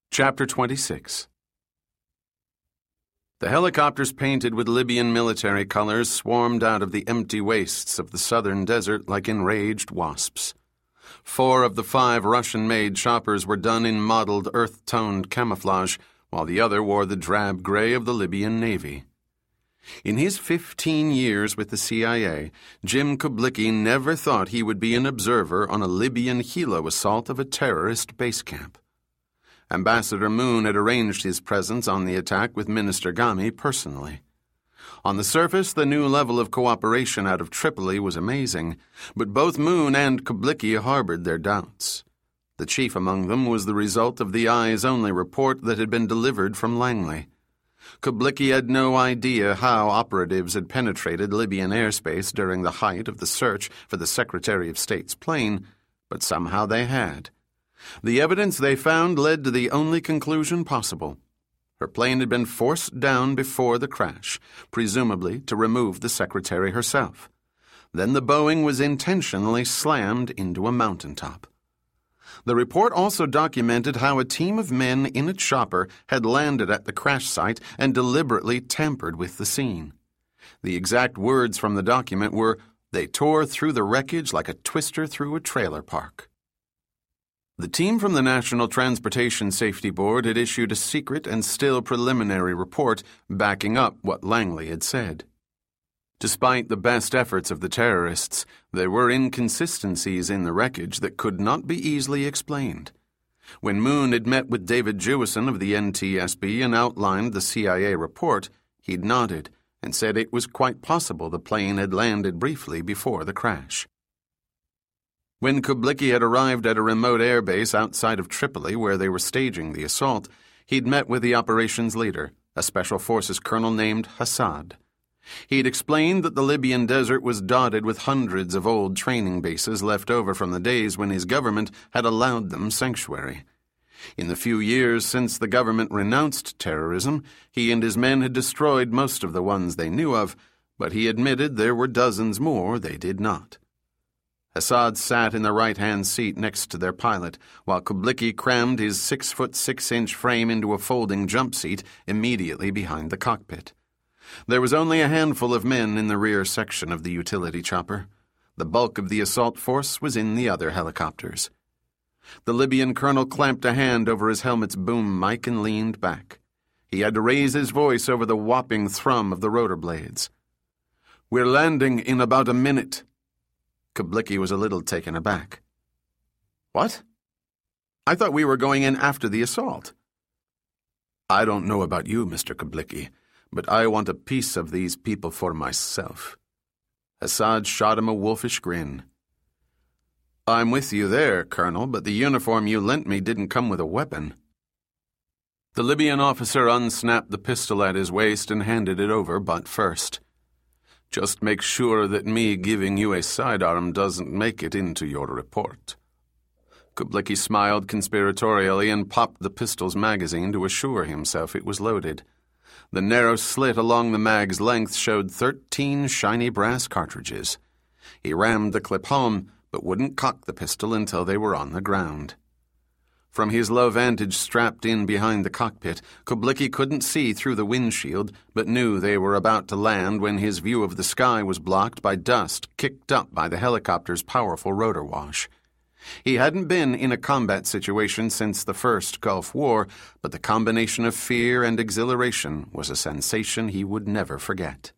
Chapter 26. The helicopters painted with Libyan military colors swarmed out of the empty wastes of the southern desert like enraged wasps. 4 of the 5 Russian-made choppers were done in mottled earth-toned camouflage, while the other wore the drab gray of the Libyan Navy. In his 15 years with the CIA, Jim Kublicki never thought he would be an observer on a Libyan helo assault of a terrorist base camp. Ambassador Moon had arranged his presence on the attack with Minister Ghami personally. On the surface, the new level of cooperation out of Tripoli was amazing, but both Moon and Kublicki harbored their doubts. The chief among them was the result of the eyes-only report that had been delivered from Langley. Kublicki had no idea how operatives had penetrated Libyan airspace during the height of the search for the Secretary of State's plane, but somehow they had. The evidence they found led to the only conclusion possible. Her plane had been forced down before the crash, presumably to remove the secretary herself. Then the Boeing was intentionally slammed into a mountaintop. The report also documented how a team of men in a chopper had landed at the crash site and deliberately tampered with the scene. The exact words from the document were, "They tore through the wreckage like a twister through a trailer park." The team from the National Transportation Safety Board had issued a secret and still preliminary report backing up what Langley had said. Despite the best efforts of the terrorists, there were inconsistencies in the wreckage that could not be easily explained. When Moon had met with David Jewison of the NTSB and outlined the CIA report, he'd nodded and said it was quite possible the plane had landed briefly before the crash. When Kublicki had arrived at a remote airbase outside of Tripoli where they were staging the assault, he'd met with the operations leader, a Special Forces colonel named Hassad. He'd explained that the Libyan desert was dotted with hundreds of old training bases left over from the days when his government had allowed them sanctuary. In the few years since the government renounced terrorism, he and his men had destroyed most of the ones they knew of, but he admitted there were dozens more they did not. Hassad sat in the right-hand seat next to their pilot, while Kublicki crammed his 6'6" frame into a folding jump seat immediately behind the cockpit. There was only a handful of men in the rear section of the utility chopper. The bulk of the assault force was in the other helicopters. The Libyan colonel clamped a hand over his helmet's boom mic and leaned back. He had to raise his voice over the whopping thrum of the rotor blades. "We're landing in about a minute." Kublicki was a little taken aback. "What? I thought we were going in after the assault." "I don't know about you, Mr. Kublicki, but I want a piece of these people for myself." Hassad shot him a wolfish grin. "I'm with you there, Colonel, but the uniform you lent me didn't come with a weapon." The Libyan officer unsnapped the pistol at his waist and handed it over butt first. "Just make sure that me giving you a sidearm doesn't make it into your report." Kublicki smiled conspiratorially and popped the pistol's magazine to assure himself it was loaded. The narrow slit along the mag's length showed 13 shiny brass cartridges. He rammed the clip home, but wouldn't cock the pistol until they were on the ground. From his low vantage strapped in behind the cockpit, Kublicki couldn't see through the windshield, but knew they were about to land when his view of the sky was blocked by dust kicked up by the helicopter's powerful rotor wash. He hadn't been in a combat situation since the first Gulf War, but the combination of fear and exhilaration was a sensation he would never forget.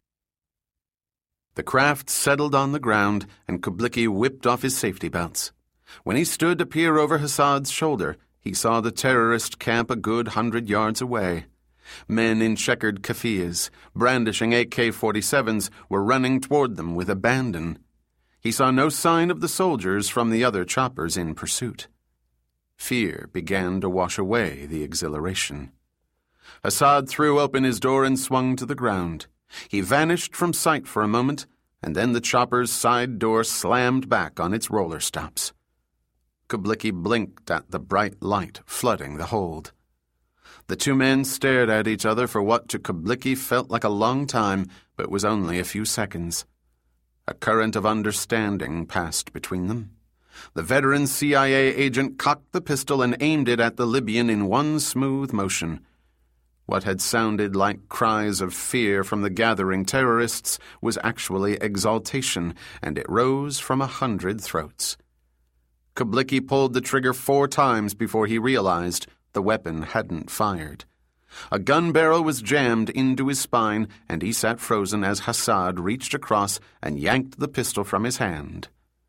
The craft settled on the ground, and Kublicki whipped off his safety belts. When he stood to peer over Hassad's shoulder, he saw the terrorist camp a good 100 yards away. Men in checkered keffiyehs, brandishing AK-47s, were running toward them with abandon. He saw no sign of the soldiers from the other choppers in pursuit. Fear began to wash away the exhilaration. Hassad threw open his door and swung to the ground. He vanished from sight for a moment, and then the chopper's side door slammed back on its roller stops. Kublicki blinked at the bright light flooding the hold. The two men stared at each other for what to Kublicki felt like a long time, but was only a few seconds. A current of understanding passed between them. The veteran CIA agent cocked the pistol and aimed it at the Libyan in one smooth motion. What had sounded like cries of fear from the gathering terrorists was actually exultation, and it rose from 100 throats. Kublicki pulled the trigger 4 times before he realized the weapon hadn't fired. A gun barrel was jammed into his spine, and he sat frozen as Hassad reached across and yanked the pistol from his hand.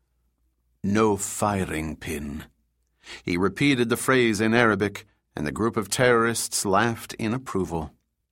"No firing pin." He repeated the phrase in Arabic, and the group of terrorists laughed in approval.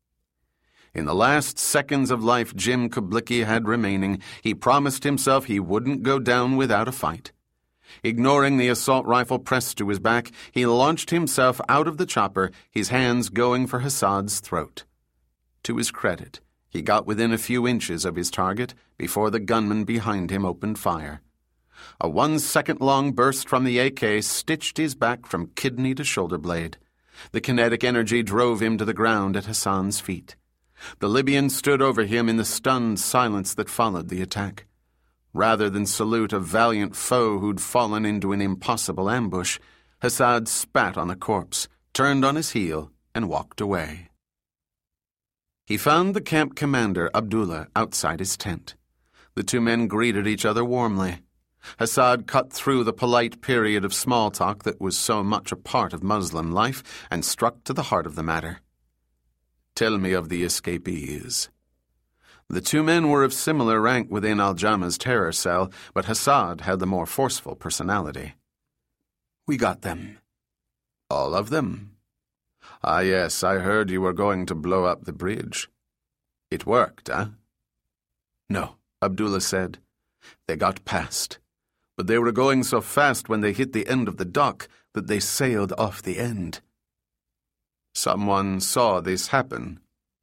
In the last seconds of life Jim Kublicki had remaining, he promised himself he wouldn't go down without a fight. Ignoring the assault rifle pressed to his back, he launched himself out of the chopper, his hands going for Hassad's throat. To his credit, he got within a few inches of his target before the gunman behind him opened fire. A 1-second-long burst from the AK stitched his back from kidney to shoulder blade. The kinetic energy drove him to the ground at Hassan's feet. The Libyan stood over him in the stunned silence that followed the attack. Rather than salute a valiant foe who'd fallen into an impossible ambush, Hassad spat on the corpse, turned on his heel, and walked away. He found the camp commander, Abdullah, outside his tent. The 2 men greeted each other warmly. Hassad cut through the polite period of small talk that was so much a part of Muslim life and struck to the heart of the matter. "Tell me of the escapees." The 2 men were of similar rank within Al-Jama's terror cell, but Hassad had the more forceful personality. "We got them." "All of them?" "Ah, yes, I heard you were going to blow up the bridge. It worked, eh?" "No," Abdullah said. "They got past. But they were going so fast when they hit the end of the dock that they sailed off the end." "Someone saw this happen?"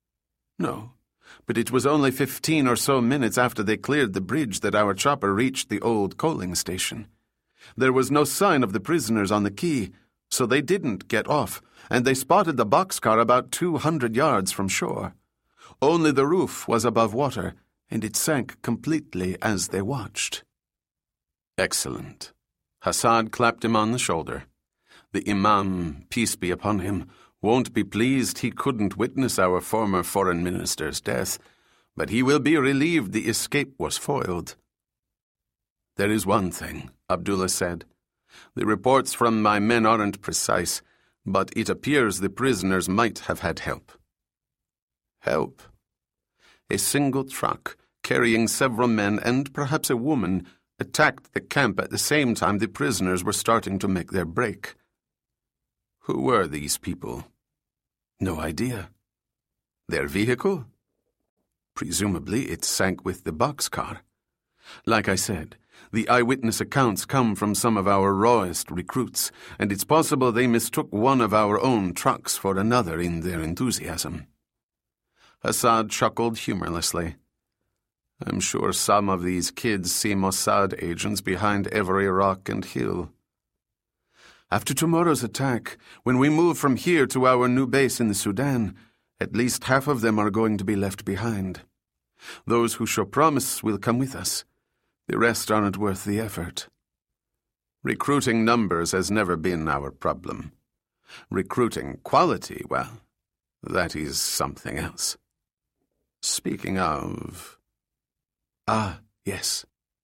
"No, but it was only 15 or so minutes after they cleared the bridge that our chopper reached the old coaling station. There was no sign of the prisoners on the quay, so they didn't get off, and they spotted the boxcar about 200 yards from shore. Only the roof was above water, and it sank completely as they watched." "Excellent." Hassad clapped him on the shoulder. "The Imam, peace be upon him, won't be pleased he couldn't witness our former foreign minister's death, but he will be relieved the escape was foiled." "There is one thing," Abdullah said. "The reports from my men aren't precise, but it appears the prisoners might have had help." "Help?" "A single truck, carrying several men and perhaps a woman, attacked the camp at the same time the prisoners were starting to make their break." "Who were these people?" "No idea." "Their vehicle?" "Presumably it sank with the boxcar. Like I said, the eyewitness accounts come from some of our rawest recruits, and it's possible they mistook one of our own trucks for another in their enthusiasm." Hassad chuckled humorlessly. "I'm sure some of these kids see Mossad agents behind every rock and hill." "After tomorrow's attack, when we move from here to our new base in the Sudan, at least half of them are going to be left behind. Those who show promise will come with us. The rest aren't worth the effort." "Recruiting numbers has never been our problem. Recruiting quality, well, that is something else. Speaking of..." "Ah, yes."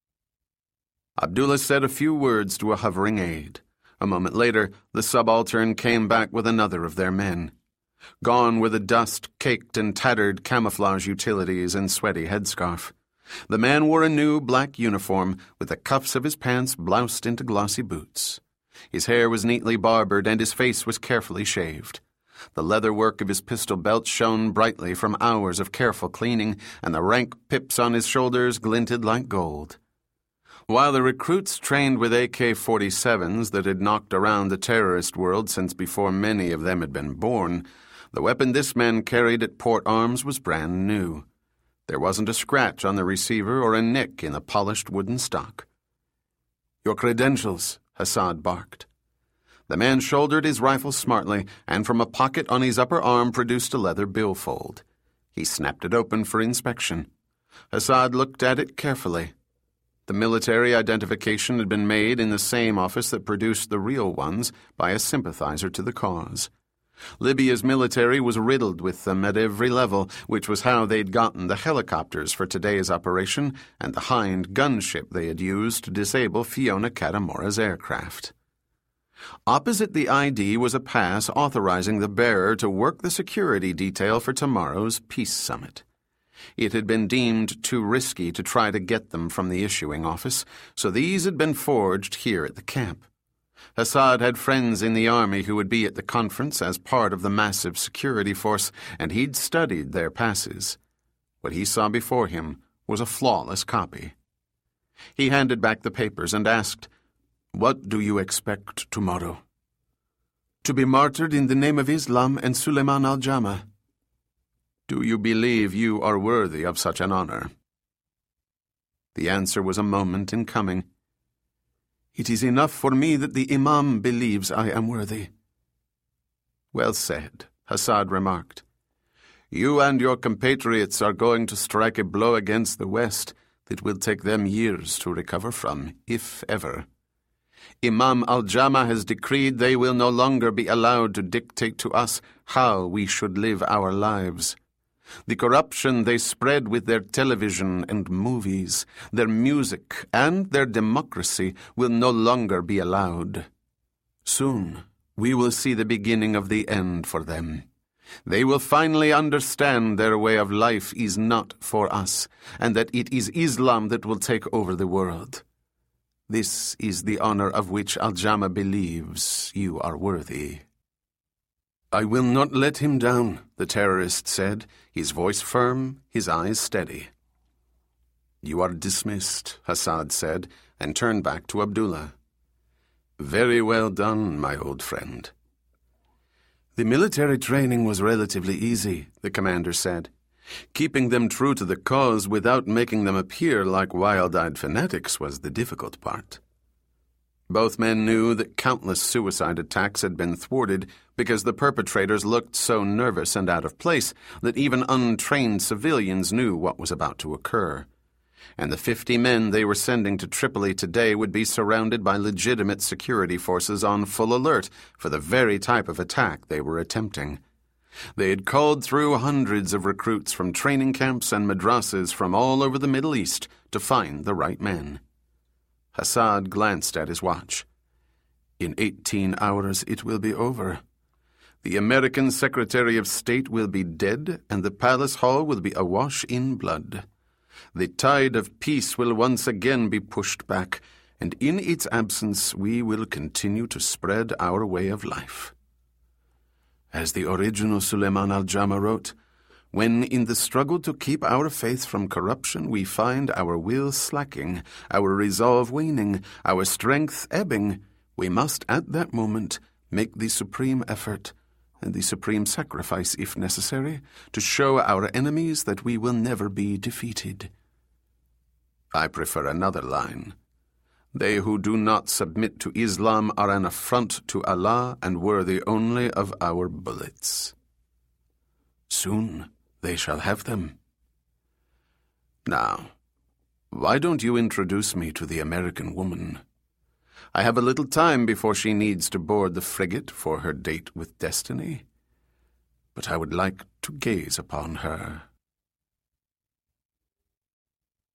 Abdullah said a few words to a hovering aide. A moment later, the subaltern came back with another of their men. Gone were the dust-caked and tattered camouflage utilities and sweaty headscarf. The man wore a new black uniform with the cuffs of his pants bloused into glossy boots. His hair was neatly barbered and his face was carefully shaved. The leather work of his pistol belt shone brightly from hours of careful cleaning, and the rank pips on his shoulders glinted like gold. While the recruits trained with AK-47s that had knocked around the terrorist world since before many of them had been born, the weapon this man carried at port arms was brand new. There wasn't a scratch on the receiver or a nick in the polished wooden stock. "Your credentials," Hassad barked. The man shouldered his rifle smartly and from a pocket on his upper arm produced a leather billfold. He snapped it open for inspection. Hassad looked at it carefully. The military identification had been made in the same office that produced the real ones by a sympathizer to the cause. Libya's military was riddled with them at every level, which was how they'd gotten the helicopters for today's operation and the Hind gunship they had used to disable Fiona Katamora's aircraft. Opposite the ID was a pass authorizing the bearer to work the security detail for tomorrow's peace summit. It had been deemed too risky to try to get them from the issuing office, so these had been forged here at the camp. Hassad had friends in the army who would be at the conference as part of the massive security force, and he'd studied their passes. What he saw before him was a flawless copy. He handed back the papers and asked, "What do you expect tomorrow?" "To be martyred in the name of Islam and Suleiman al-Jama." "Do you believe you are worthy of such an honor?" The answer was a moment in coming. "It is enough for me that the Imam believes I am worthy." "Well said," Hassad remarked. "You and your compatriots are going to strike a blow against the West that will take them years to recover from, if ever. Imam al-Jama has decreed they will no longer be allowed to dictate to us how we should live our lives. The corruption they spread with their television and movies, their music, and their democracy will no longer be allowed. Soon, we will see the beginning of the end for them. They will finally understand their way of life is not for us, and that it is Islam that will take over the world. This is the honor of which al-Jama believes you are worthy." "I will not let him down," the terrorist said, his voice firm, his eyes steady. "You are dismissed," Hassad said, and turned back to Abdullah. "Very well done, my old friend." "The military training was relatively easy," the commander said. "Keeping them true to the cause without making them appear like wild-eyed fanatics was the difficult part." Both men knew that countless suicide attacks had been thwarted because the perpetrators looked so nervous and out of place that even untrained civilians knew what was about to occur. And the 50 men they were sending to Tripoli today would be surrounded by legitimate security forces on full alert for the very type of attack they were attempting. They had called through hundreds of recruits from training camps and madrasas from all over the Middle East to find the right men. Hassad glanced at his watch. "In 18 hours it will be over. The American Secretary of State will be dead, and the palace hall will be awash in blood. The tide of peace will once again be pushed back, and in its absence we will continue to spread our way of life." As the original Suleiman al-Jama wrote, "When in the struggle to keep our faith from corruption we find our will slacking, our resolve waning, our strength ebbing, we must at that moment make the supreme effort, and the supreme sacrifice if necessary, to show our enemies that we will never be defeated." I prefer another line. "They who do not submit to Islam are an affront to Allah and worthy only of our bullets." "Soon they shall have them." "Now, why don't you introduce me to the American woman? I have a little time before she needs to board the frigate for her date with destiny, but I would like to gaze upon her."